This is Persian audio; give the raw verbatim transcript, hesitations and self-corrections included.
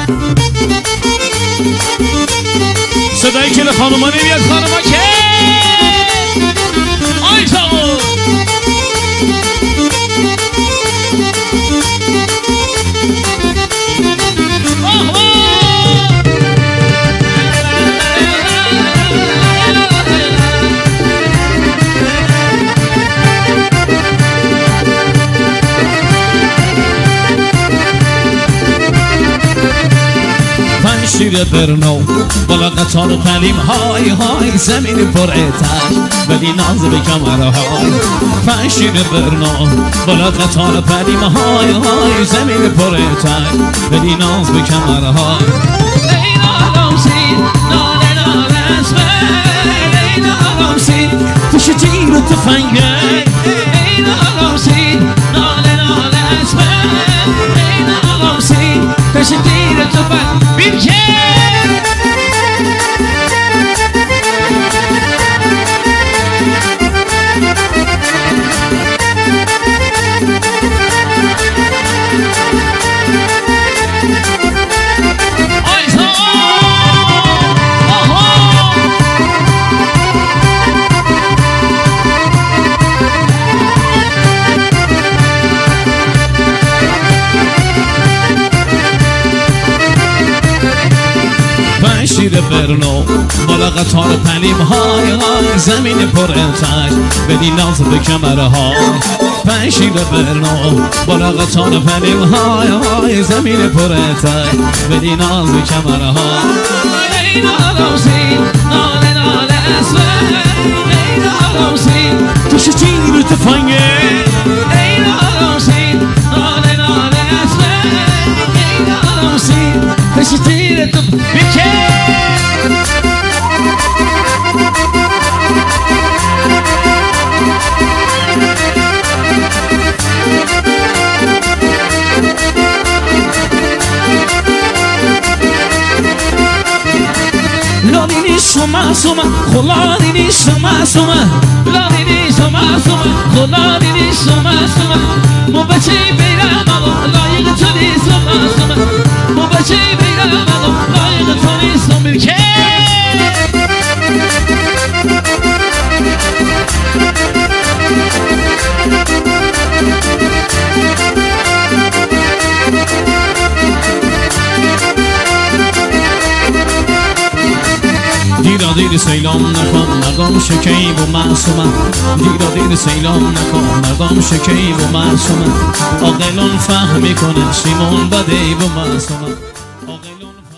صدای کل خانوما نمیاد خانوما که آی جاو شیر برنو بالا قطار قلیم های های زمین پر اتش ولی ناز به کمره های پنج شیر برنو بالا قطار قلیم های های زمین پر اتش ولی ناز به کمره های لیلا رمزی ناله ناله اسمه لیلا رمزی توش تیر و تفنگه لیلا رمزی ناله ناله اسمه لیلا رمزی توش تیر و تفنگه بیرکه شیر برنو بالا قطار پلیم های های زمین پر اتش بدی ناز به کمره های پنج شیر برنو بالا قطار پلیم های های زمین پر اتش بدی ناز به کمره های لیلا روزی ناله ناله اسمه لیلا روزی توش تیر و تفنگه لیلا روزی ناله ناله اسمه لیلا روزی توش تیر و تفنگه نیست معصومه خدا نیست معصومه لانی نیست معصومه خدا نیست معصومه مو بچه بیرم آقا لایق تو نیست معصومه مو بچه بیرم آقا لایق تو نیست میرکه دیرا دیر سیلام نکن مردم شکیب و معصومه دیرا دیر سیلام نکن مردم شکیب و معصومه عاقلون فهم میکنه سیمون بده و معصومه